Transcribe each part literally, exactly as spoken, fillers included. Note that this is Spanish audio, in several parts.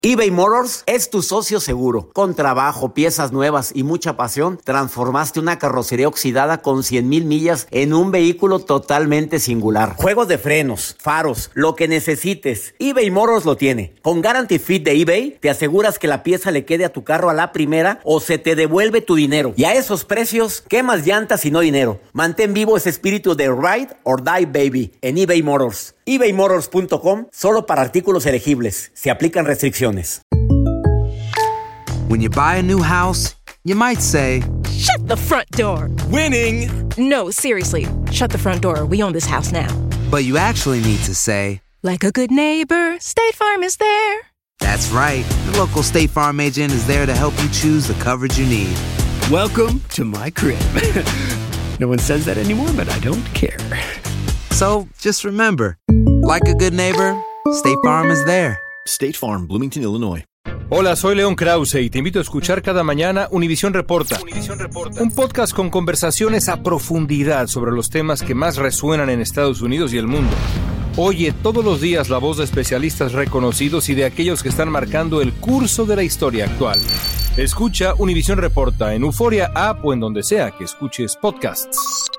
eBay Motors es tu socio seguro. Con trabajo, piezas nuevas y mucha pasión, transformaste una carrocería oxidada con cien mil millas en un vehículo totalmente singular. Juegos de frenos, faros, lo que necesites, eBay Motors lo tiene. Con Guarantee Fit de eBay, te aseguras que la pieza le quede a tu carro a la primera o se te devuelve tu dinero. Y a esos precios, ¿qué más llantas y no dinero? Mantén vivo ese espíritu de Ride or Die Baby en eBay Motors. ebay motors punto com, solo para artículos elegibles. Se aplican restricciones. When you buy a new house, you might say, "Shut the front door." Winning! No, seriously. Shut the front door. We own this house now. But you actually need to say, like a good neighbor, State Farm is there. That's right. The local State Farm agent is there to help you choose the coverage you need. Welcome to my crib. No one says that anymore, but I don't care. So, just remember, like a good neighbor, State Farm is there. State Farm, Bloomington, Illinois. Hola, soy León Krause y te invito a escuchar cada mañana Univisión Reporta. Univisión Reporta. Un podcast con conversaciones a profundidad sobre los temas que más resuenan en Estados Unidos y el mundo. Oye todos los días la voz de especialistas reconocidos y de aquellos que están marcando el curso de la historia actual. Escucha Univisión Reporta en Euforia App o en donde sea que escuches podcasts.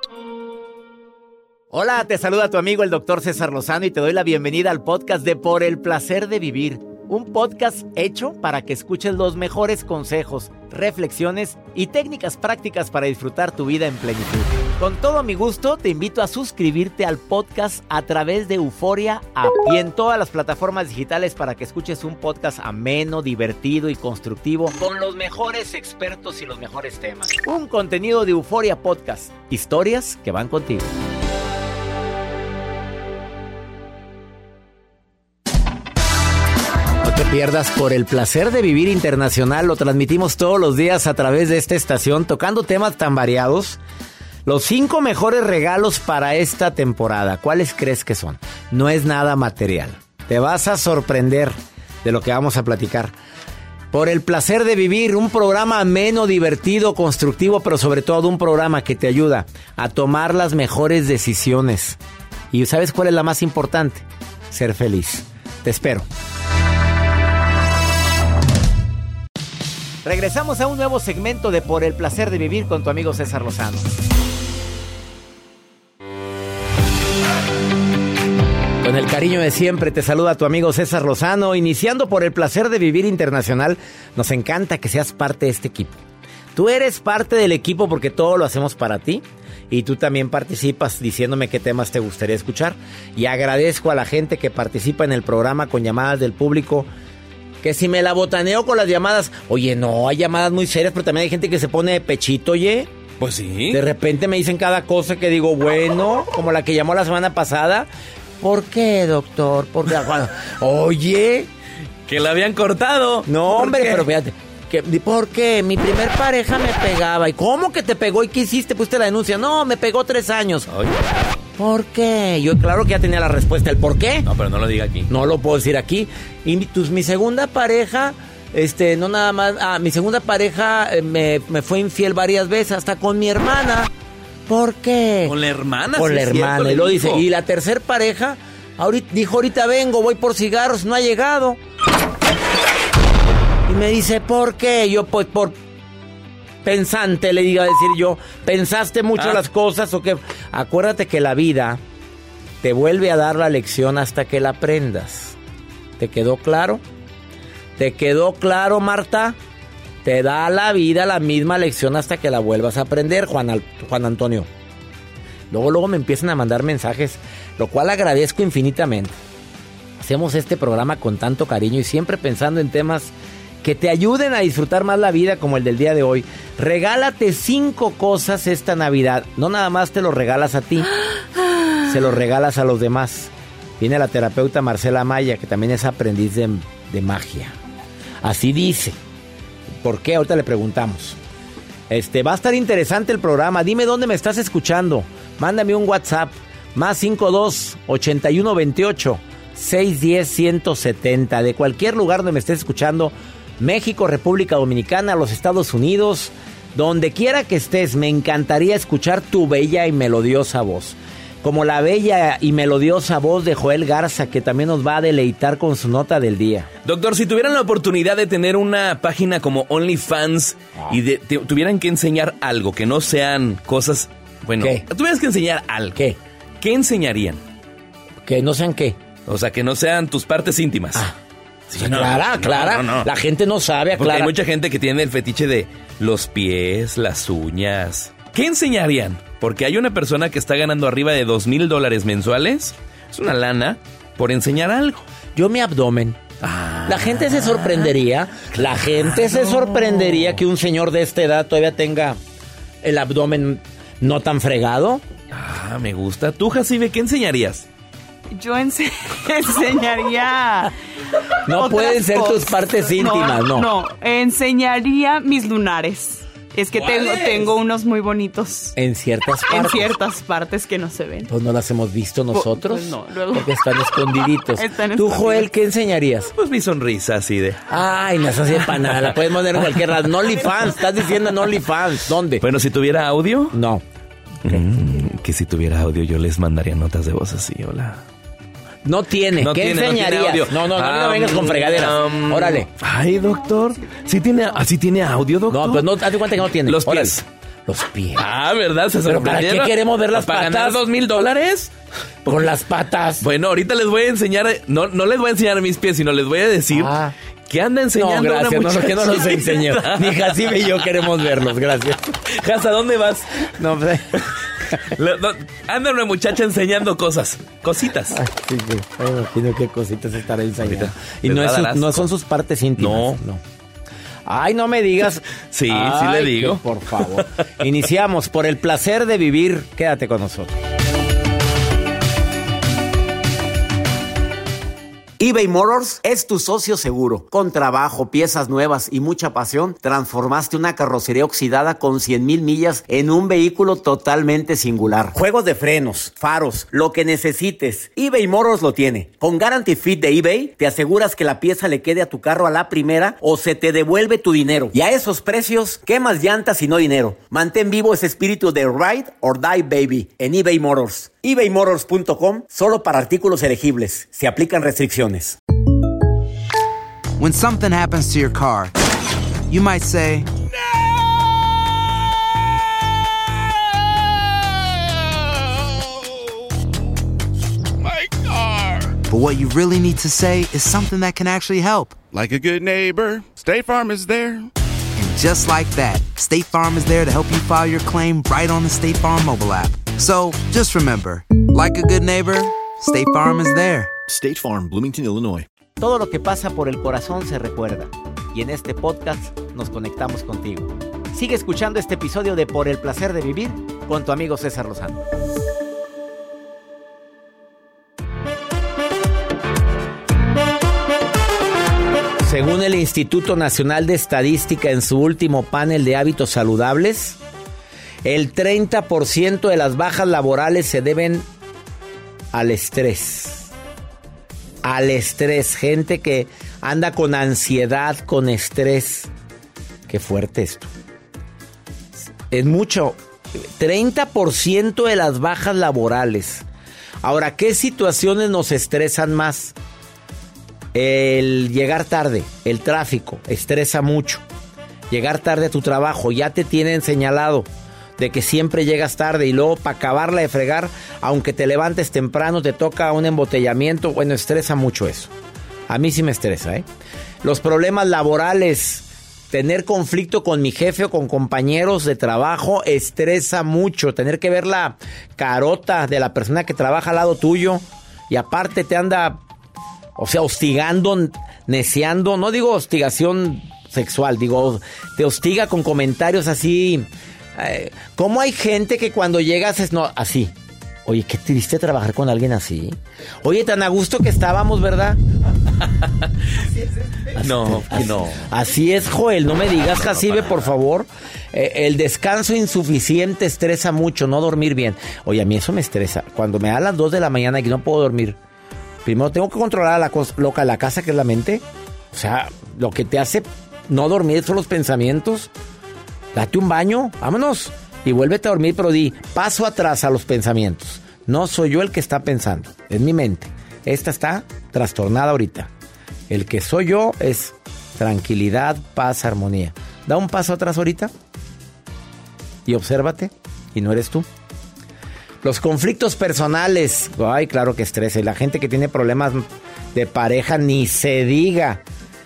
Hola, te saluda tu amigo el doctor César Lozano y te doy la bienvenida al podcast de Por el Placer de Vivir. Un podcast hecho para que escuches los mejores consejos, reflexiones y técnicas prácticas para disfrutar tu vida en plenitud. Con todo mi gusto, te invito a suscribirte al podcast a través de Euforia App y en todas las plataformas digitales para que escuches un podcast ameno, divertido y constructivo con los mejores expertos y los mejores temas. Un contenido de Euforia Podcast. Historias que van contigo. No te pierdas Por el Placer de Vivir Internacional. Lo transmitimos todos los días a través de esta estación, tocando temas tan variados. Los cinco mejores regalos para esta temporada, ¿cuáles crees que son? No es nada material. Te vas a sorprender de lo que vamos a platicar. Por el Placer de Vivir, un programa ameno, divertido, constructivo, pero sobre todo un programa que te ayuda a tomar las mejores decisiones. ¿Y sabes cuál es la más importante? Ser feliz. Te espero. Regresamos a un nuevo segmento de Por el Placer de Vivir con tu amigo César Lozano. Con el cariño de siempre te saluda tu amigo César Lozano, iniciando Por el Placer de Vivir Internacional. Nos encanta que seas parte de este equipo. Tú eres parte del equipo porque todo lo hacemos para ti y tú también participas diciéndome qué temas te gustaría escuchar. Y agradezco a la gente que participa en el programa con llamadas del público. Que si me la botaneo con las llamadas, oye, no, hay llamadas muy serias, pero también hay gente que se pone de pechito, oye. Pues sí. De repente me dicen cada cosa que digo, bueno, como la que llamó la semana pasada. ¿Por qué, doctor? ¿Por qué? Oye. Que la habían cortado. No, hombre, pero fíjate. Que, ¿por qué? Mi primer pareja me pegaba. ¿Y cómo que te pegó? ¿Y qué hiciste? Pusiste la denuncia. No, me pegó tres años. Oye. ¿Por qué? Yo claro que ya tenía la respuesta. ¿El por qué? No, pero no lo diga aquí. No lo puedo decir aquí. Y mi, tu, mi segunda pareja, este, no nada más... Ah, mi segunda pareja eh, me, me fue infiel varias veces, hasta con mi hermana. ¿Por qué? ¿Con la hermana? Con sí, la hermana. Cierto, y lo dijo. dice. Y la tercera pareja, ahorita, dijo, ahorita vengo, voy por cigarros, no ha llegado. Y me dice, ¿por qué? Yo, pues, por... pensante, le diga a decir yo, ¿pensaste mucho ah. las cosas o qué? Acuérdate que la vida te vuelve a dar la lección hasta que la aprendas. ¿Te quedó claro? ¿Te quedó claro, Marta? Te da la vida la misma lección hasta que la vuelvas a aprender, Juan, Al- Juan Antonio. Luego, luego me empiezan a mandar mensajes, lo cual agradezco infinitamente. Hacemos este programa con tanto cariño y siempre pensando en temas que te ayuden a disfrutar más la vida, como el del día de hoy. Regálate cinco cosas esta Navidad. No nada más te lo regalas a ti, se lo regalas a los demás. Viene la terapeuta Marcela Maya, que también es aprendiz de, de magia. Así dice. ¿Por qué? Ahorita le preguntamos. Este, va a estar interesante el programa. Dime dónde me estás escuchando. Mándame un WhatsApp. Más cinco dos, ochenta y uno veintiocho, seiscientos diez, ciento setenta. De cualquier lugar donde me estés escuchando. México, República Dominicana, los Estados Unidos, donde quiera que estés, me encantaría escuchar tu bella y melodiosa voz. como la bella y melodiosa voz de Joel Garza, que también nos va a deleitar con su nota del día. Doctor, si tuvieran la oportunidad de tener una página como OnlyFans ah. y de, te, tuvieran que enseñar algo, que no sean cosas... Bueno, ¿qué? Tuvieras que enseñar algo. ¿Qué? ¿Qué enseñarían? Que no sean qué. O sea, que no sean tus partes íntimas. Ah. Sí, no, clara, no, clara. no, no. La gente no sabe, Porque clara. hay mucha gente que tiene el fetiche de los pies, las uñas. ¿Qué enseñarían? Porque hay una persona que está ganando arriba de dos mil dólares mensuales. Es una lana por enseñar algo. Yo mi abdomen. Ah, la gente se sorprendería. La gente se sorprendería que un señor de esta edad todavía tenga el abdomen no tan fregado. Ah, me gusta. ¿Tú, Jacibe, qué enseñarías? Yo ense- enseñaría... No pueden ser cosas. Tus partes íntimas, no. No, no. Enseñaría mis lunares. Es que tengo, tengo unos muy bonitos. En ciertas partes. En ciertas partes que no se ven. Pues no las hemos visto nosotros. Pues no, luego. Porque están escondiditos. Están Tú, escondidos. Joel, ¿qué enseñarías? Pues mi sonrisa así de... Ay, no es así de panada. La puedes poner en cualquier lado. No OnlyFans. Estás diciendo en OnlyFans. ¿Dónde? Bueno, si tuviera audio... No. Mm, que si tuviera audio yo les mandaría notas de voz así, hola. No tiene. No ¿Qué tiene, enseñarías? No, tiene no, no, no, um, no vengas con fregaderas. Um, Órale. Ay, doctor. ¿Sí tiene, ¿Así tiene audio, doctor? No, pues no, hazte cuenta que no tiene. Los Órale. pies. Los pies. Ah, ¿verdad? ¿Se ¿Pero para qué queremos ver las ¿Para patas? ganar dos mil dólares? Con las patas. Bueno, ahorita les voy a enseñar... No, no les voy a enseñar mis pies, sino les voy a decir... Ah. ¿Qué anda enseñando no, gracias, una muchacha? No, que no nos enseñó. Ni Jacibe y yo queremos verlos, gracias. Jasa, ¿dónde vas? No, pues... La, no, anda una muchacha enseñando cosas, cositas. Ay, sí, sí. Me imagino qué cositas estará enseñando. Y no, es su, no son sus partes íntimas. No. no. Ay, no me digas. Sí, Ay, sí le digo. Que, por favor. Iniciamos por el placer de vivir. Quédate con nosotros. eBay Motors es tu socio seguro. Con trabajo, piezas nuevas y mucha pasión, transformaste una carrocería oxidada con cien mil millas en un vehículo totalmente singular. Juegos de frenos, faros, lo que necesites, eBay Motors lo tiene. Con Guarantee Fit de eBay, te aseguras que la pieza le quede a tu carro a la primera o se te devuelve tu dinero. Y a esos precios, ¿qué más llantas y no dinero? Mantén vivo ese espíritu de Ride or Die Baby en eBay Motors. ebay motors punto com, solo para artículos elegibles. Se aplican restricciones. When something happens to your car, you might say, My car! But what you really need to say is something that can actually help. Like a good neighbor, State Farm is there. And just like that, State Farm is there to help you file your claim right on the State Farm mobile app. So, just remember, like a good neighbor, State Farm is there. State Farm, Bloomington, Illinois. Todo lo que pasa por el corazón se recuerda. Y en este podcast nos conectamos contigo. Sigue escuchando este episodio de Por el Placer de Vivir con tu amigo César Lozano. Según el Instituto Nacional de Estadística en su último panel de hábitos saludables, el treinta por ciento de las bajas laborales se deben al estrés. Al estrés. Gente que anda con ansiedad, con estrés. Qué fuerte esto. Es mucho. treinta por ciento de las bajas laborales. Ahora, ¿qué situaciones nos estresan más? El llegar tarde, el tráfico, estresa mucho. Llegar tarde a tu trabajo, ya te tienen señalado de que siempre llegas tarde y luego para acabarla de fregar, aunque te levantes temprano, te toca un embotellamiento. Bueno, estresa mucho eso. A mí sí me estresa, ¿eh? Los problemas laborales, tener conflicto con mi jefe o con compañeros de trabajo, estresa mucho. Tener que ver la carota de la persona que trabaja al lado tuyo y aparte te anda, o sea, hostigando, neciando. No digo hostigación sexual, digo, te hostiga con comentarios así. Eh, ¿Cómo hay gente que cuando llegas es no, así? Oye, qué triste trabajar con alguien así. Oye, tan a gusto que estábamos, ¿verdad? No, así, no. Así es, Joel, no me digas, Jacibe, por favor. Eh, el descanso insuficiente estresa mucho, no dormir bien. Oye, a mí eso me estresa. Cuando me da a las dos de la mañana y no puedo dormir, primero tengo que controlar a la cosa loca de la casa, que es la mente. O sea, lo que te hace no dormir son los pensamientos. Date un baño, vámonos. Y vuélvete a dormir, pero di paso atrás a los pensamientos. No soy yo el que está pensando, es mi mente. Esta está trastornada ahorita. El que soy yo es tranquilidad, paz, armonía. Da un paso atrás ahorita y obsérvate, y no eres tú. Los conflictos personales, ay, claro que estresa. Y la gente que tiene problemas de pareja, ni se diga.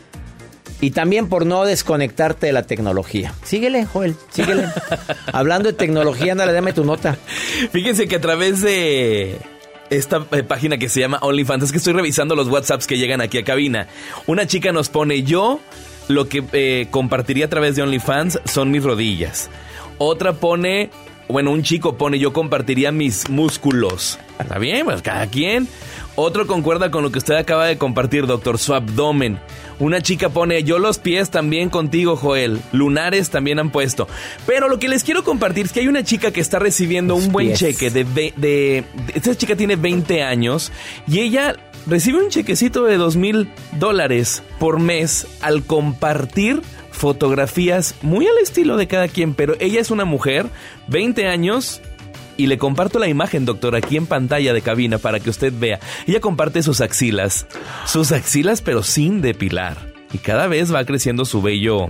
Y también por no desconectarte de la tecnología. Síguele, Joel, síguele. Hablando de tecnología, ándale, dame tu nota. Fíjense que a través de esta eh, página que se llama OnlyFans, es que estoy revisando los WhatsApps que llegan aquí a cabina. Una chica nos pone, yo lo que eh, compartiría a través de OnlyFans son mis rodillas. Otra pone, bueno, un chico pone, yo compartiría mis músculos. Está bien, pues cada quien. Otro concuerda con lo que usted acaba de compartir, doctor, su abdomen. Una chica pone, yo los pies también contigo, Joel. Lunares también han puesto. Pero lo que les quiero compartir es que hay una chica que está recibiendo los un buen pies. cheque de, de, de... Esta chica tiene veinte años y ella recibe un chequecito de dos mil dólares por mes al compartir fotografías muy al estilo de cada quien. Pero ella es una mujer, veinte años... Y le comparto la imagen, doctor, aquí en pantalla de cabina para que usted vea. Ella comparte sus axilas. Sus axilas, pero sin depilar. Y cada vez va creciendo su vello.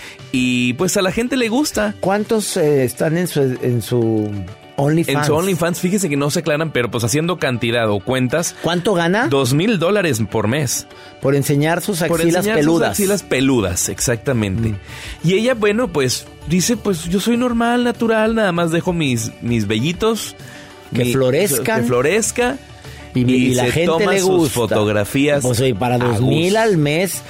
Y pues a la gente le gusta. ¿Cuántos eh, están en su, en su OnlyFans? En su OnlyFans, fíjese que no se aclaran, pero pues haciendo cantidad o cuentas. ¿Cuánto gana? Dos mil dólares por mes. Por enseñar sus axilas por enseñar peludas. Sus axilas peludas, exactamente. Mm. Y ella, bueno, pues dice, pues yo soy normal, natural, nada más dejo mis, mis vellitos. Que mi, florezcan. Que florezca. Y, y, y la se gente toma le sus gusta. Fotografías. Pues oye, para dos mil al mes.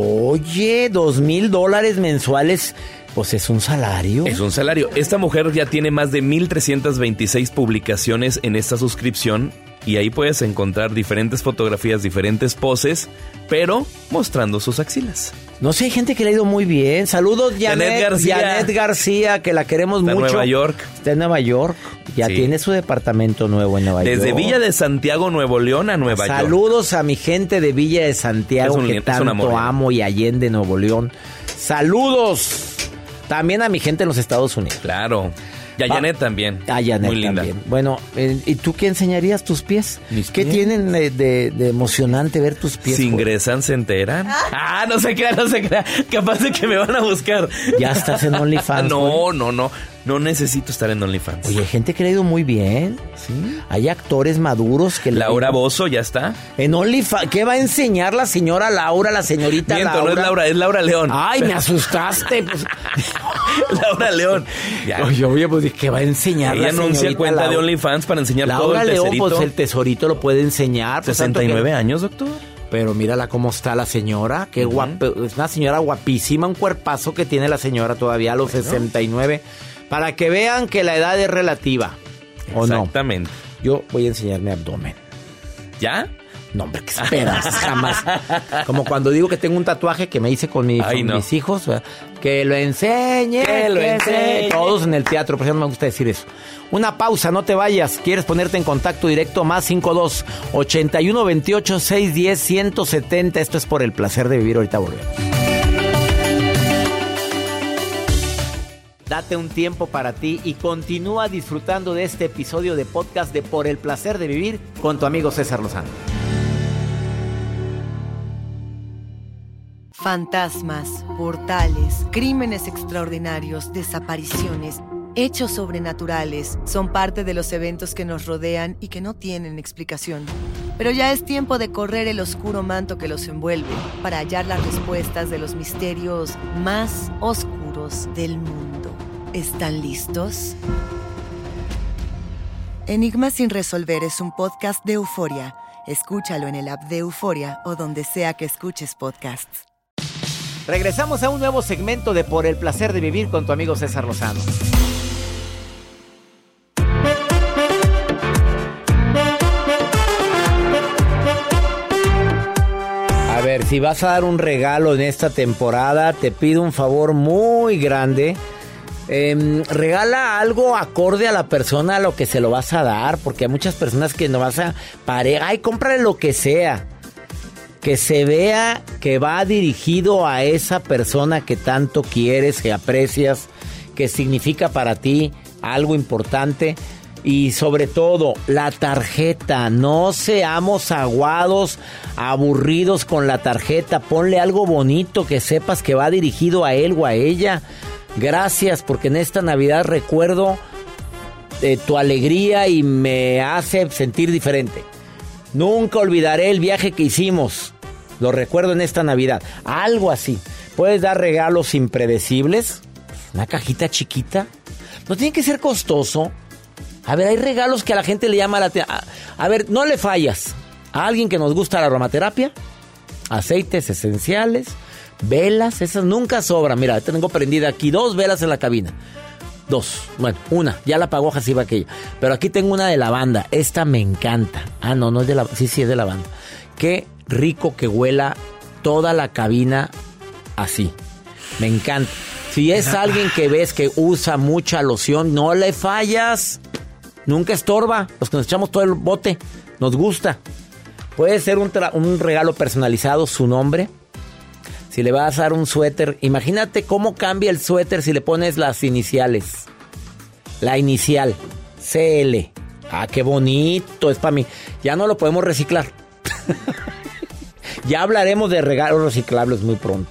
Oye, dos mil dólares mensuales. Pues es un salario. Es un salario. Esta mujer ya tiene más de mil trescientas veintiséis publicaciones en esta suscripción. Y ahí puedes encontrar diferentes fotografías, diferentes poses, pero mostrando sus axilas. No sé, hay gente que le ha ido muy bien. Saludos, Janet, Janet García. Janet García, que la queremos Está mucho. En Nueva York. Está en Nueva York. Ya sí. Tiene su departamento nuevo en Nueva Desde York. Desde Villa de Santiago, Nuevo León a Nueva Saludos York. Saludos a mi gente de Villa de Santiago, un, que tanto amo, y Allende, Nuevo León. Saludos también a mi gente en los Estados Unidos. Claro. Y a Janet ah, también. A Janet muy linda. También. Bueno, eh, ¿y tú qué enseñarías tus pies? ¿Mis ¿Qué pies? tienen de, de, de emocionante ver tus pies? Si ingresan, se enteran. Ah, no se crea, no se crea. Capaz de que me van a buscar. ¿Ya estás en OnlyFans? No, güey? no, no. No necesito estar en OnlyFans. Oye, hay gente que le ha ido muy bien. Sí. Hay actores maduros que... Laura le... Bozzo ya está. En OnlyFans. ¿Qué va a enseñar la señora Laura, la señorita Miento, Laura? no es Laura, es Laura León. Ay, me asustaste. Pues. Laura León. Ya. Oye, oye, pues, ¿qué va a enseñar Ella la anuncia cuenta Laura? de OnlyFans para enseñar Laura todo el León, tesorito. Pues el tesorito lo puede enseñar. Pues, sesenta y nueve que... años, doctor. Pero mírala cómo está la señora. Qué uh-huh. guapa. Es una señora guapísima. Un cuerpazo que tiene la señora todavía a los bueno. sesenta y nueve. Para que vean que la edad es relativa. ¿O no? Exactamente. Yo voy a enseñar mi abdomen. ¿Ya? No, hombre, ¿qué esperas? Jamás. Como cuando digo que tengo un tatuaje que me hice con, mi, Ay, con no. mis hijos. ¿verdad? Que lo enseñe. Que lo que enseñe. Todos en el teatro, por eso no me gusta decir eso. Una pausa, no te vayas. ¿Quieres ponerte en contacto directo? Más cinco dos, ochenta y uno, veintiocho, seiscientos diez, ciento setenta. Esto es por el placer de vivir. Ahorita volvemos. Date un tiempo para ti y continúa disfrutando de este episodio de podcast de Por el placer de vivir con tu amigo César Lozano. Fantasmas, portales, crímenes extraordinarios, desapariciones, hechos sobrenaturales son parte de los eventos que nos rodean y que no tienen explicación. Pero ya es tiempo de correr el oscuro manto que los envuelve para hallar las respuestas de los misterios más oscuros del mundo. ¿Están listos? Enigma sin resolver es un podcast de Euforia. Escúchalo en el app de Euforia o donde sea que escuches podcasts. Regresamos a un nuevo segmento de Por el placer de vivir con tu amigo César Lozano. A ver, si vas a dar un regalo en esta temporada, te pido un favor muy grande. Eh, regala algo acorde a la persona a lo que se lo vas a dar, porque hay muchas personas que no vas a pareja, ay, cómprale lo que sea, que se vea que va dirigido a esa persona que tanto quieres, que aprecias, que significa para ti algo importante. Y sobre todo, la tarjeta. No seamos aguados, aburridos con la tarjeta. Ponle algo bonito que sepas que va dirigido a él o a ella. Gracias, porque en esta Navidad recuerdo eh, tu alegría y me hace sentir diferente. Nunca olvidaré el viaje que hicimos. Lo recuerdo en esta Navidad. Algo así. Puedes dar regalos impredecibles. Una cajita chiquita. No tiene que ser costoso. A ver, hay regalos que a la gente le llama la atención. A, a ver, no le fallas. A alguien que nos gusta la aromaterapia, aceites esenciales, velas, esas nunca sobran. Mira, tengo prendida aquí dos velas en la cabina. Dos, bueno, una, ya la apagó Jaciba aquella. Pero aquí tengo una de lavanda. Esta me encanta. Ah, no, no es de lavanda. Sí, sí, es de lavanda. Qué rico que huela toda la cabina así. Me encanta. Si es alguien que ves que usa mucha loción, no le fallas. Nunca estorba. Los que nos echamos todo el bote, nos gusta. Puede ser un, tra- un regalo personalizado, su nombre. Si le vas a dar un suéter, imagínate cómo cambia el suéter si le pones las iniciales. La inicial, C L. Ah, qué bonito, es para mí. Ya no lo podemos reciclar. Ya hablaremos de regalos reciclables muy pronto.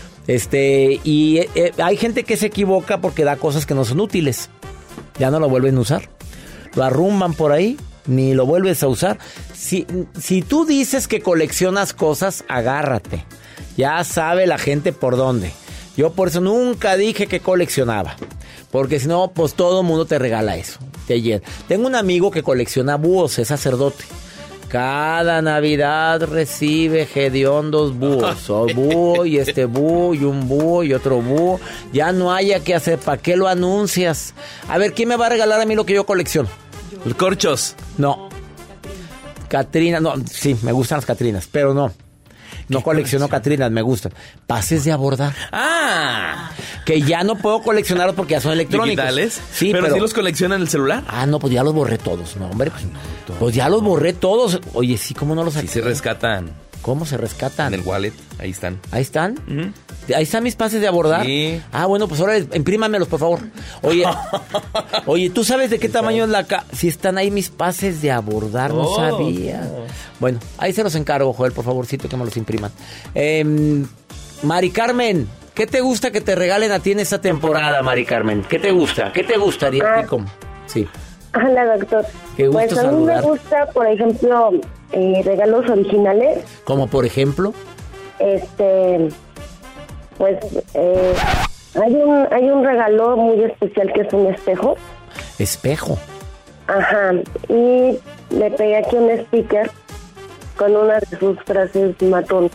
Este, y eh, hay gente que se equivoca porque da cosas que no son útiles. Ya no lo vuelven a usar. Lo arrumban por ahí, ni lo vuelves a usar. Si, si tú dices que coleccionas cosas, agárrate. Ya sabe la gente por dónde. Yo por eso nunca dije que coleccionaba. Porque si no, pues todo el mundo te regala eso. Te llena. Tengo un amigo que colecciona búhos, es sacerdote. Cada Navidad recibe hediondos búhos. O búho y este búho y un búho y otro búho. Ya no haya que hacer. ¿Para qué lo anuncias? A ver, ¿quién me va a regalar a mí lo que yo colecciono? Los corchos. No. Catrina, no, sí, me gustan las Catrinas, pero no. No colecciono Catrinas, me gustan. Pases de abordar. Ah. Que ya no puedo coleccionarlos porque ya son electrónicos. ¿Digitales? Sí, pero, pero ¿sí los colecciona en el celular? Ah, no, pues ya los borré todos. No, hombre, pues, pues ya los borré todos. Oye, sí, ¿cómo no los saqué? Sí se rescatan. ¿Cómo se rescatan? En el wallet, ahí están. ¿Ahí están? Uh-huh. ¿Ahí están mis pases de abordar? Sí. Ah, bueno, pues ahora imprímamelos, por favor. Oye, oye, ¿tú sabes de qué tamaño es la ca... Si están ahí mis pases de abordar, no oh, sabía. Oh. Bueno, ahí se los encargo, Joel, por favorcito, que me los impriman. Eh, Mari Carmen, ¿qué te gusta que te regalen a ti en esta temporada, Mari Carmen? ¿Qué te gusta? ¿Qué te gustaría? Ah. ¿Cómo? Sí. Hola, doctor. Qué gusto pues a mí saludar. me gusta, por ejemplo, eh, regalos originales. ¿Como por ejemplo? Este, pues eh, hay un hay un regalo muy especial que es un espejo. ¿Espejo? Ajá. Y le pegué aquí un sticker con una de sus frases matonas.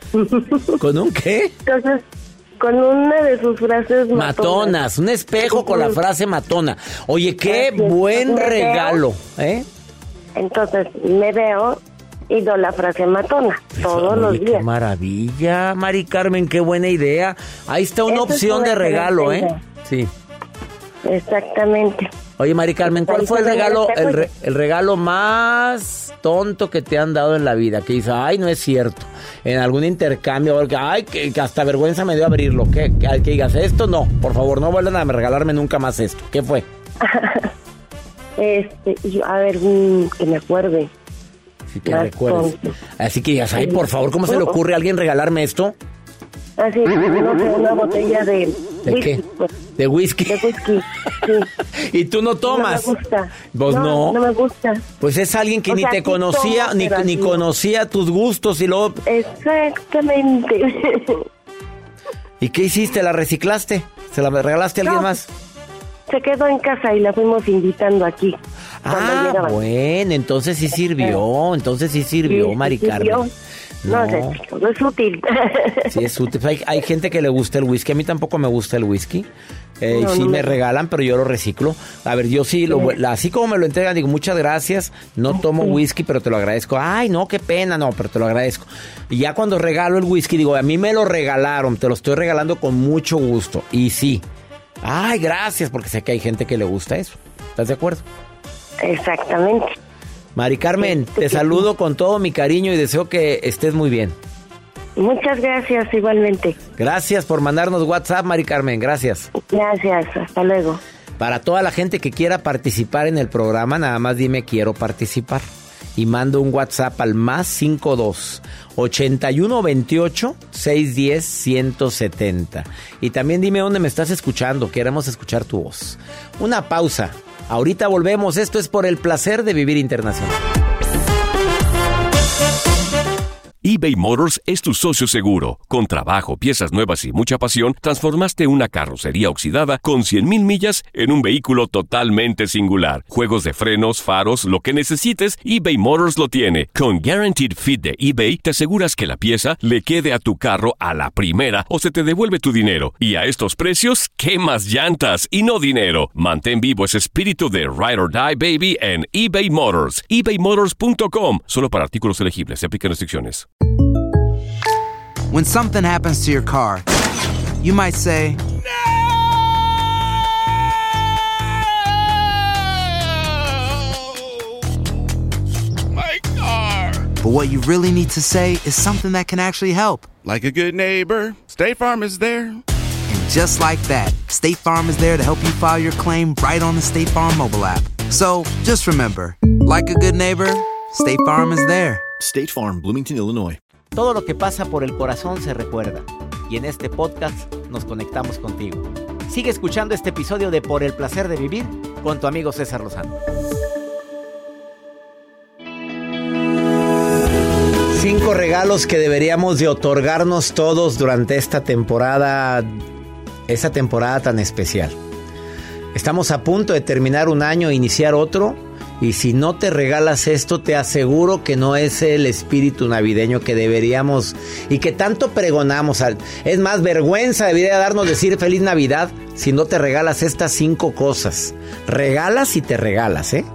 ¿Con un qué? Entonces, con una de sus frases matonas. Matonas, un espejo con la frase matona. Oye, qué Gracias. buen me regalo, veo, ¿eh? Entonces, me veo y doy la frase matona todos Oye, los días. Qué maravilla, Mari Carmen, qué buena idea. Ahí está una Eso opción de regalo, ¿eh? Sí. Exactamente. Oye, Mari Carmen, ¿cuál fue el regalo, el, re, el regalo más tonto que te han dado en la vida? Que dices, ay, no es cierto. En algún intercambio, ay, que, que hasta vergüenza me dio abrirlo. Que, que, que digas, esto no, por favor, no vuelvan a regalarme nunca más esto. ¿Qué fue? este, yo, a ver, mmm, que me acuerde. Sí, que recuerdes. Así que digas, ay, por favor, ¿cómo se le ocurre a alguien regalarme esto? Así, no sé, una botella de... ¿De whisky, qué? Pues. ¿De whisky? De whisky, sí. ¿Y tú no tomas? No me gusta. ¿Vos no? No, no me gusta. Pues es alguien que o ni sea, te conocía, tomo, ni, ni conocía tus gustos y luego... Exactamente. ¿Y qué hiciste? ¿La reciclaste? ¿Se la regalaste a alguien no, más? Se quedó en casa y la fuimos invitando aquí. Ah, bueno, entonces sí sirvió, entonces sí sirvió, sí, Mari Carmen. No, no es, no es útil. Sí, es útil. Hay, hay gente que le gusta el whisky. A mí tampoco me gusta el whisky. Eh, no, sí no me, me regalan, pero yo lo reciclo. A ver, yo sí, lo, así como me lo entregan, digo, muchas gracias. No tomo whisky, pero te lo agradezco. Ay, no, qué pena, no, pero te lo agradezco. Y ya cuando regalo el whisky, digo, a mí me lo regalaron, te lo estoy regalando con mucho gusto. Y sí. Ay, gracias, porque sé que hay gente que le gusta eso. ¿Estás de acuerdo? Exactamente. Mari Carmen, te saludo con todo mi cariño y deseo que estés muy bien. Muchas gracias, igualmente. Gracias por mandarnos WhatsApp, Mari Carmen, gracias. Gracias, hasta luego. Para toda la gente que quiera participar en el programa, nada más dime quiero participar. Y mando un WhatsApp al más cinco dos ochenta y uno veintiocho seiscientos diez ciento setenta. Y también dime dónde me estás escuchando. Queremos escuchar tu voz. Una pausa. Ahorita volvemos. Esto es Por el Placer de Vivir Internacional. eBay Motors es tu socio seguro. Con trabajo, piezas nuevas y mucha pasión, transformaste una carrocería oxidada con cien mil millas en un vehículo totalmente singular. Juegos de frenos, faros, lo que necesites, eBay Motors lo tiene. Con Guaranteed Fit de eBay, te aseguras que la pieza le quede a tu carro a la primera o se te devuelve tu dinero. Y a estos precios, ¿quemas llantas y no dinero? Mantén vivo ese espíritu de Ride or Die, baby, en eBay Motors. ebay motors punto com. Solo para artículos elegibles. Se aplican restricciones. When something happens to your car, you might say, My car. but what you really need to say is something that can actually help. Like a good neighbor, State Farm is there. And just like that, State Farm is there to help you file your claim right on the State Farm mobile app. So just remember, like a good neighbor, State Farm is there. State Farm, Bloomington, Illinois. Todo lo que pasa por el corazón se recuerda. Y en este podcast nos conectamos contigo. Sigue escuchando este episodio de Por el Placer de Vivir con tu amigo César Lozano. Cinco regalos que deberíamos de otorgarnos todos durante esta temporada, esta temporada tan especial. Estamos a punto de terminar un año e iniciar otro. Y si no te regalas esto, te aseguro que no es el espíritu navideño que deberíamos y que tanto pregonamos. Es más, vergüenza debería darnos decir Feliz Navidad si no te regalas estas cinco cosas. Regalas y te regalas, ¿eh?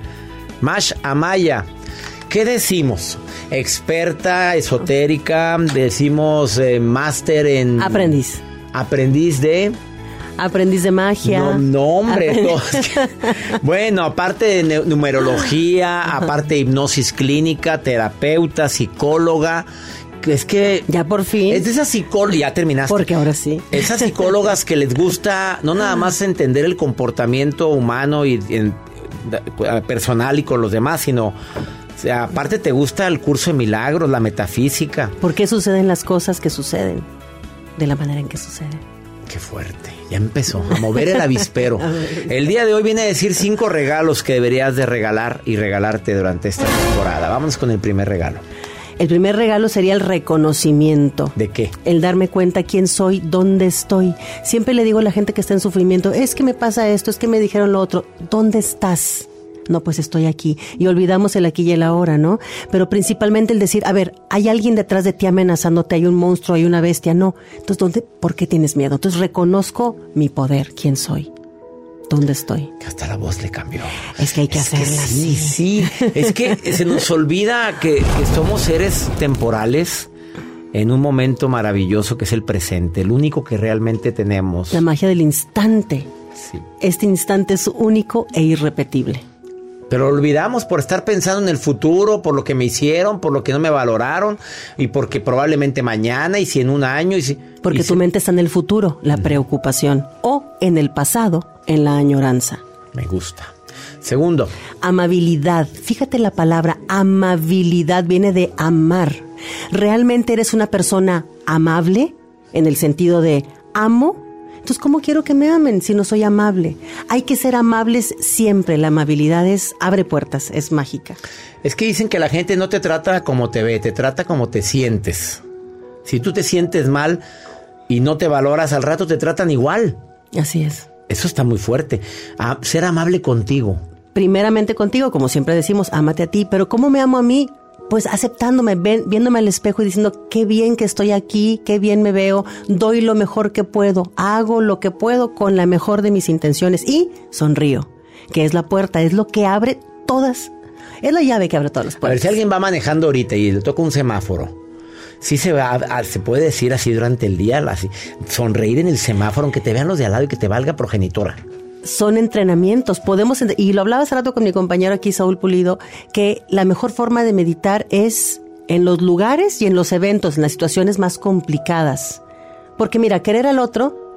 Mash Amaya, ¿qué decimos? Experta, esotérica, decimos eh, máster en... Aprendiz. Aprendiz de... Aprendiz de magia. No, no hombre. Aprendiz. No, es que, bueno, aparte de ne- numerología, aparte de hipnosis clínica, terapeuta, psicóloga. Es que... Ya por fin. Es de esas psicólogas... Ya terminaste. Porque ahora sí. Esas psicólogas que les gusta no nada más entender el comportamiento humano y en, personal y con los demás, sino... O sea, aparte te gusta el curso de milagros, la metafísica. ¿Por qué suceden las cosas que suceden? De la manera en que suceden. Qué fuerte, ya empezó a mover el avispero. El día de hoy viene a decir cinco regalos que deberías de regalar y regalarte durante esta temporada. Vámonos con el primer regalo. El primer regalo sería el reconocimiento. ¿De qué? El darme cuenta quién soy, dónde estoy. Siempre le digo a la gente que está en sufrimiento, es que me pasa esto, es que me dijeron lo otro. ¿Dónde estás? No, pues estoy aquí. Y olvidamos el aquí y el ahora, ¿no? Pero principalmente el decir, a ver, hay alguien detrás de ti amenazándote, hay un monstruo, hay una bestia. No. Entonces, ¿dónde? ¿Por qué tienes miedo? Entonces, reconozco mi poder, quién soy, dónde estoy. Que hasta la voz le cambió. Es que hay que es hacerla que así. Sí, sí. Es que se nos olvida que, que somos seres temporales en un momento maravilloso que es el presente, el único que realmente tenemos. La magia del instante. Sí. Este instante es único e irrepetible. Pero lo olvidamos por estar pensando en el futuro, por lo que me hicieron, por lo que no me valoraron y porque probablemente mañana y si en un año y si... Porque y tu si... mente está en el futuro, la preocupación, o en el pasado, en la añoranza. Me gusta. Segundo. Amabilidad. Fíjate la palabra amabilidad viene de amar. ¿Realmente eres una persona amable? En el sentido de amo. Entonces, ¿cómo quiero que me amen si no soy amable? Hay que ser amables siempre. La amabilidad es, abre puertas, es mágica. Es que dicen que la gente no te trata como te ve, te trata como te sientes. Si tú te sientes mal y no te valoras, al rato te tratan igual. Así es. Eso está muy fuerte. Ah, ser amable contigo. Primeramente contigo, como siempre decimos, ámate a ti. Pero ¿cómo me amo a mí? Pues aceptándome, ven, viéndome al espejo y diciendo, qué bien que estoy aquí, qué bien me veo, doy lo mejor que puedo, hago lo que puedo con la mejor de mis intenciones y sonrío, que es la puerta, es lo que abre todas, es la llave que abre todas las puertas. A ver, si alguien va manejando ahorita y le toca un semáforo, sí se va, a, se puede decir así durante el día, así, sonreír en el semáforo, aunque te vean los de al lado y que te valga progenitora. Son entrenamientos, podemos, y lo hablaba hace rato con mi compañero aquí, Saúl Pulido, que la mejor forma de meditar es en los lugares y en los eventos, en las situaciones más complicadas. Porque mira, querer al otro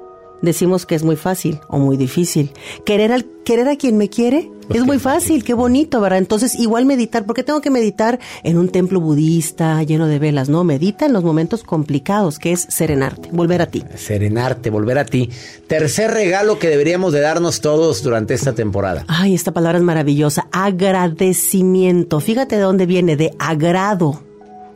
decimos que es muy fácil o muy difícil. Querer al querer a quien me quiere pues es muy fácil, qué bonito, ¿verdad? Entonces, igual meditar, ¿por qué tengo que meditar en un templo budista lleno de velas? No, medita en los momentos complicados, que es serenarte, volver a ti. Serenarte, volver a ti. Tercer regalo que deberíamos de darnos todos durante esta temporada. Ay, esta palabra es maravillosa, agradecimiento. Fíjate de dónde viene, de agrado.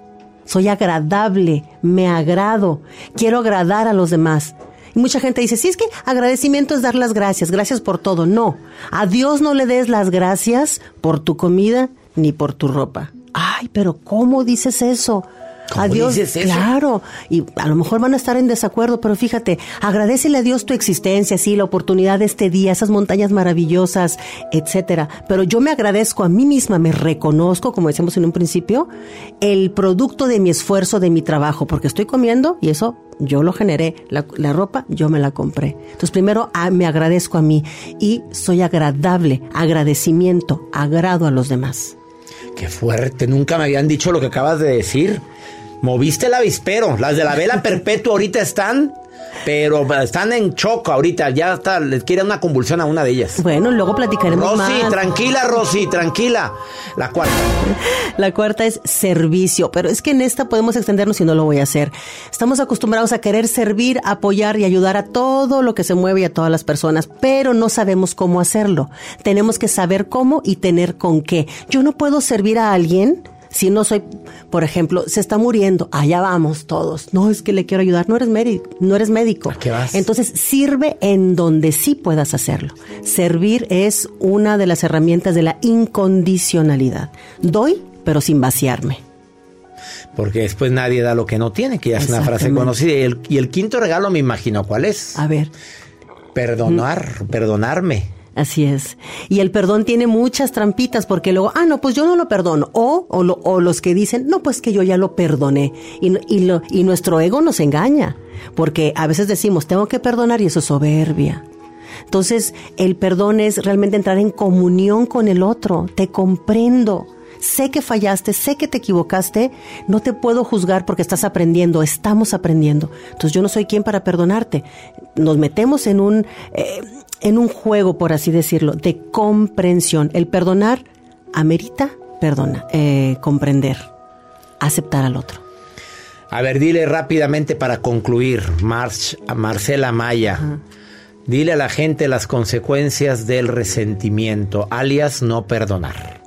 Soy agradable, me agrado, quiero agradar a los demás. Y mucha gente dice, sí, es que agradecimiento es dar las gracias, gracias por todo. No, a Dios no le des las gracias por tu comida ni por tu ropa. Ay, pero ¿cómo dices eso? ¿Cómo a Dios, dices eso? Claro, y a lo mejor van a estar en desacuerdo, pero fíjate, agradécele a Dios tu existencia, sí, la oportunidad de este día, esas montañas maravillosas, etcétera. Pero yo me agradezco a mí misma, me reconozco, como decíamos en un principio, el producto de mi esfuerzo, de mi trabajo, porque estoy comiendo y eso yo lo generé, la, la ropa yo me la compré. Entonces primero a, me agradezco a mí y soy agradable, agradecimiento, agrado a los demás. Qué fuerte, nunca me habían dicho lo que acabas de decir. Moviste el avispero. Las de la vela perpetua ahorita están, pero están en choco ahorita. Ya está, les quiere una convulsión a una de ellas. Bueno, luego platicaremos Rosy, más. tranquila, Rosy, tranquila. La cuarta. La cuarta es servicio, pero es que en esta podemos extendernos y no lo voy a hacer. Estamos acostumbrados a querer servir, apoyar y ayudar a todo lo que se mueve y a todas las personas, pero no sabemos cómo hacerlo. Tenemos que saber cómo y tener con qué. Yo no puedo servir a alguien si no soy, por ejemplo, se está muriendo, allá vamos todos. No, es que le quiero ayudar, no eres médico, no eres médico. ¿A qué vas? Entonces, sirve en donde sí puedas hacerlo. Servir es una de las herramientas de la incondicionalidad. Doy, pero sin vaciarme. Porque después nadie da lo que no tiene, que ya es una frase conocida. Y el, y el quinto regalo me imagino cuál es. A ver. Perdonar, mm. perdonarme. Así es. Y el perdón tiene muchas trampitas porque luego, ah, no, pues yo no lo perdono. O, o, lo, o los que dicen, no, pues que yo ya lo perdoné. Y, y, lo, y nuestro ego nos engaña. Porque a veces decimos, tengo que perdonar y eso es soberbia. Entonces, el perdón es realmente entrar en comunión con el otro. Te comprendo. Sé que fallaste, sé que te equivocaste. No te puedo juzgar porque estás aprendiendo. Estamos aprendiendo. Entonces, yo no soy quien para perdonarte. Nos metemos en un... Eh, en un juego, por así decirlo, de comprensión. El perdonar amerita perdona, eh, comprender, aceptar al otro. A ver, dile rápidamente para concluir, March, a Marcela Maya, ajá. Dile a la gente las consecuencias del resentimiento, alias no perdonar.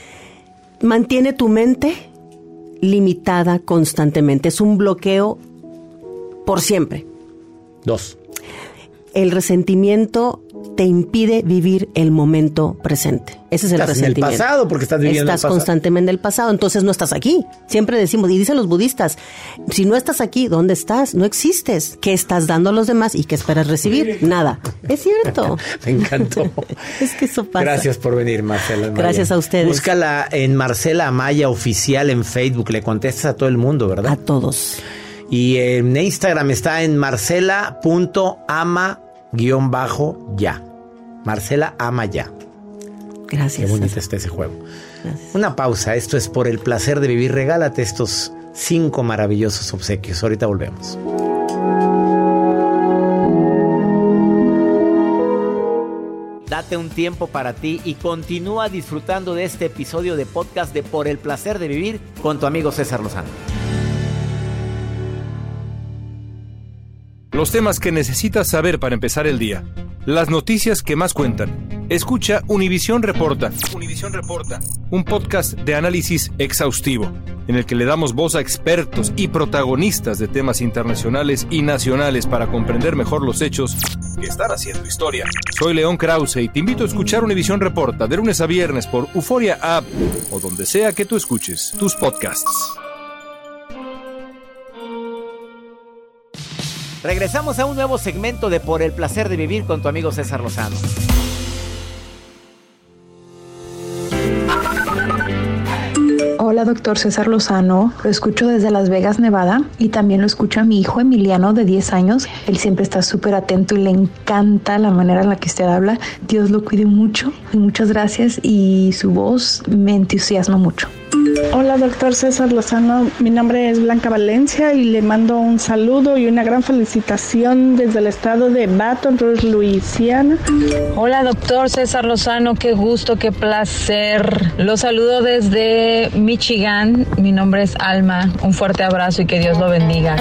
Mantiene tu mente limitada constantemente. Es un bloqueo por siempre. Dos. El resentimiento te impide vivir el momento presente. Ese es el estás resentimiento. En el pasado porque estás viviendo estás el pasado. constantemente en el pasado, entonces no estás aquí. Siempre decimos, y dicen los budistas, si no estás aquí, ¿dónde estás? No existes. ¿Qué estás dando a los demás y qué esperas recibir? Nada. Es cierto. Me encantó. Es que eso pasa. Gracias por venir, Marcela Amaya. Gracias a ustedes. Búscala en Marcela Amaya Oficial en Facebook. Le contestas a todo el mundo, ¿verdad? A todos. Y en Instagram está en marcela punto ama guión bajo ya. Marcela ama ya. Gracias. Qué bonito está ese juego. Gracias. Una pausa. Esto es Por el Placer de Vivir. Regálate estos cinco maravillosos obsequios. Ahorita volvemos. Date un tiempo para ti y continúa disfrutando de este episodio de podcast de Por el Placer de Vivir con tu amigo César Lozano. Los temas que necesitas saber para empezar el día. Las noticias que más cuentan. Escucha Univisión Reporta. Univisión Reporta. Un podcast de análisis exhaustivo, en el que le damos voz a expertos y protagonistas de temas internacionales y nacionales para comprender mejor los hechos que están haciendo historia. Soy León Krause y te invito a escuchar Univisión Reporta de lunes a viernes por Euforia App o donde sea que tú escuches tus podcasts. Regresamos a un nuevo segmento de Por el Placer de Vivir con tu amigo César Lozano. Hola, doctor César Lozano. Lo escucho desde Las Vegas, Nevada, y también lo escucha mi hijo Emiliano, de diez años. Él siempre está súper atento y le encanta la manera en la que usted habla. Dios lo cuide mucho y muchas gracias, y su voz me entusiasma mucho. Hola, doctor César Lozano. Mi nombre es Blanca Valencia y le mando un saludo y una gran felicitación desde el estado de Baton Rouge, Luisiana. Hola, doctor César Lozano. Qué gusto, qué placer. Los saludo desde Michigan. Mi nombre es Alma. Un fuerte abrazo y que Dios lo bendiga.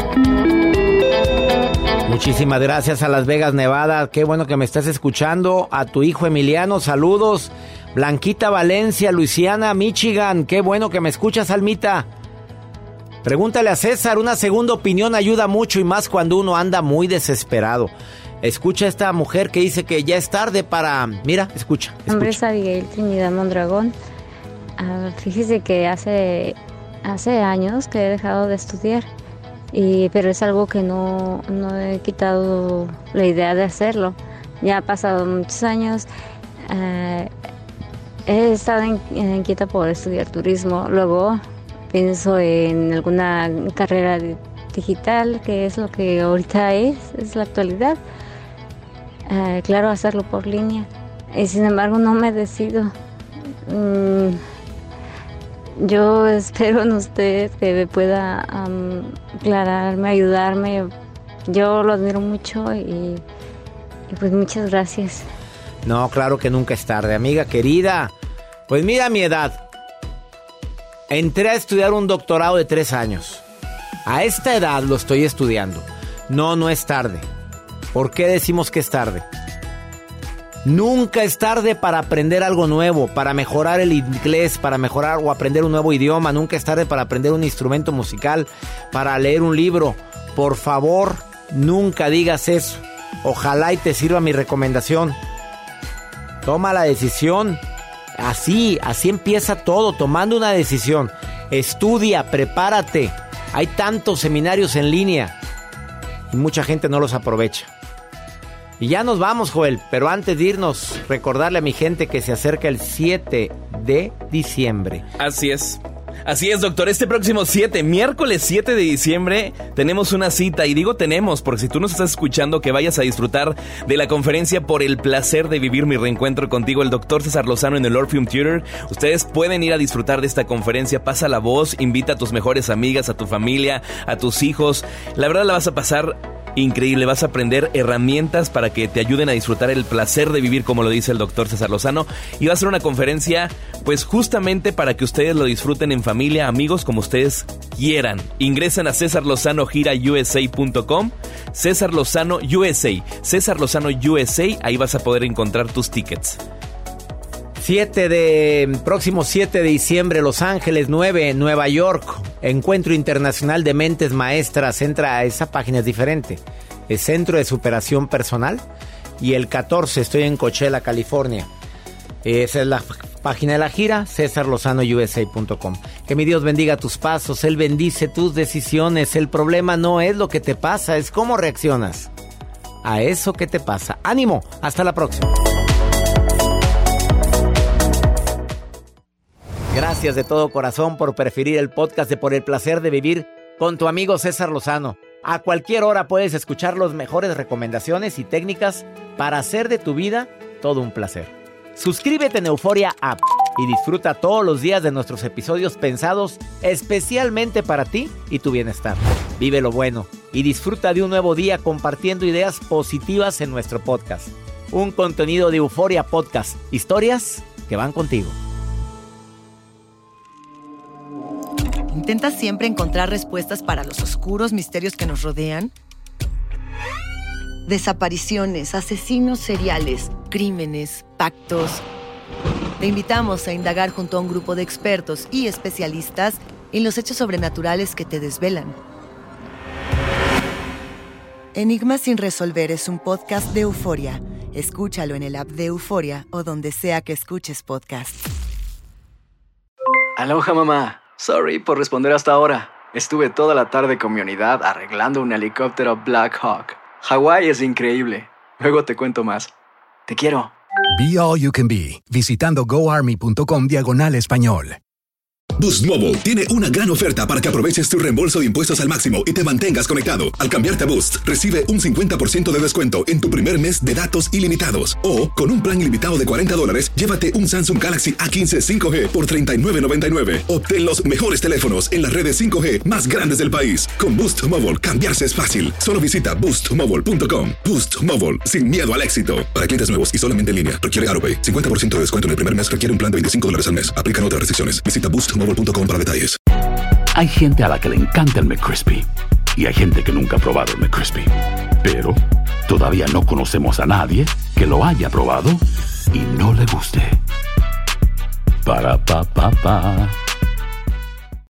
Muchísimas gracias a Las Vegas, Nevada. Qué bueno que me estás escuchando. A tu hijo Emiliano, saludos. Blanquita Valencia, Luisiana, Michigan. Qué bueno que me escuchas, Almita. Pregúntale a César, una segunda opinión ayuda mucho y más cuando uno anda muy desesperado. Escucha a esta mujer que dice que ya es tarde para... Mira, escucha, escucha. Mi nombre es Abigail Trinidad Mondragón. Uh, fíjese que hace, hace años que he dejado de estudiar, y, pero es algo que no, no he quitado la idea de hacerlo. Ya ha pasado muchos años. Uh, he estado in, inquieta por estudiar turismo. Luego pienso en alguna carrera digital, que es lo que ahorita es, es la actualidad. Uh, claro, hacerlo por línea. Y sin embargo no me decido. Mm, yo espero en usted que me pueda um, aclararme, ayudarme. Yo lo admiro mucho y, y pues muchas gracias. No, claro que nunca es tarde, amiga querida. Pues mira mi edad. Entré a estudiar un doctorado de tres años. A esta edad lo estoy estudiando. No, no es tarde. ¿Por qué decimos que es tarde? Nunca es tarde para aprender algo nuevo, para mejorar el inglés, para mejorar o aprender un nuevo idioma. Nunca es tarde para aprender un instrumento musical, para leer un libro. Por favor, nunca digas eso. Ojalá y te sirva mi recomendación. Toma la decisión. Así, así empieza todo, tomando una decisión. Estudia, prepárate. Hay tantos seminarios en línea y mucha gente no los aprovecha. Y ya nos vamos, Joel, pero antes de irnos, recordarle a mi gente que se acerca el siete de diciembre. Así es. Así es, doctor. Este próximo siete, miércoles siete de diciembre, tenemos una cita. Y digo tenemos, porque si tú nos estás escuchando, que vayas a disfrutar de la conferencia Por el placer de vivir mi reencuentro contigo, el doctor César Lozano en el Orpheum Theater. Ustedes pueden ir a disfrutar de esta conferencia. Pasa la voz, invita a tus mejores amigas, a tu familia, a tus hijos. La verdad la vas a pasar increíble, vas a aprender herramientas para que te ayuden a disfrutar el placer de vivir, como lo dice el doctor César Lozano. Y va a ser una conferencia, pues justamente para que ustedes lo disfruten en familia, amigos, como ustedes quieran. Ingresen a cesar lozano gira u s a punto com, César Lozano U S A, César Lozano U S A, ahí vas a poder encontrar tus tickets. siete de, próximo siete de diciembre, Los Ángeles, nueve, Nueva York, Encuentro Internacional de Mentes Maestras. Entra a esa página, es diferente, es Centro de Superación Personal. Y el catorce estoy en Coachella, California. Esa es la página de la gira, cesar lozano u s a punto com. Que mi Dios bendiga tus pasos, Él bendice tus decisiones. El problema no es lo que te pasa, es cómo reaccionas a eso que te pasa. ¡Ánimo! Hasta la próxima. Gracias de todo corazón por preferir el podcast de Por el placer de vivir con tu amigo César Lozano. A cualquier hora puedes escuchar las mejores recomendaciones y técnicas para hacer de tu vida todo un placer. Suscríbete en Euforia App y disfruta todos los días de nuestros episodios pensados especialmente para ti y tu bienestar. Vive lo bueno y disfruta de un nuevo día compartiendo ideas positivas en nuestro podcast. Un contenido de Euforia Podcast. Historias que van contigo. ¿Intentas siempre encontrar respuestas para los oscuros misterios que nos rodean? Desapariciones, asesinos seriales, crímenes, pactos. Te invitamos a indagar junto a un grupo de expertos y especialistas en los hechos sobrenaturales que te desvelan. Enigmas sin resolver es un podcast de Euforia. Escúchalo en el app de Euforia o donde sea que escuches podcast. Aloha, mamá. Sorry por responder hasta ahora. Estuve toda la tarde con mi unidad arreglando un helicóptero Black Hawk. Hawái es increíble. Luego te cuento más. Te quiero. Be All You Can Be, visitando goarmy punto com diagonal español. Boost Mobile tiene una gran oferta para que aproveches tu reembolso de impuestos al máximo y te mantengas conectado. Al cambiarte a Boost, recibe un cincuenta por ciento de descuento en tu primer mes de datos ilimitados. O, con un plan ilimitado de cuarenta dólares, llévate un Samsung Galaxy A quince cinco G por treinta y nueve noventa y nueve. Obtén los mejores teléfonos en las redes cinco G más grandes del país. Con Boost Mobile, cambiarse es fácil. Solo visita boost mobile punto com. Boost Mobile, sin miedo al éxito. Para clientes nuevos y solamente en línea, requiere AutoPay. cincuenta por ciento de descuento en el primer mes requiere un plan de veinticinco dólares al mes. Aplican otras restricciones. Visita boost mobile punto com para detalles. Hay gente a la que le encanta el McCrispy y hay gente que nunca ha probado el McCrispy. Pero todavía no conocemos a nadie que lo haya probado y no le guste. Para pa pa pa.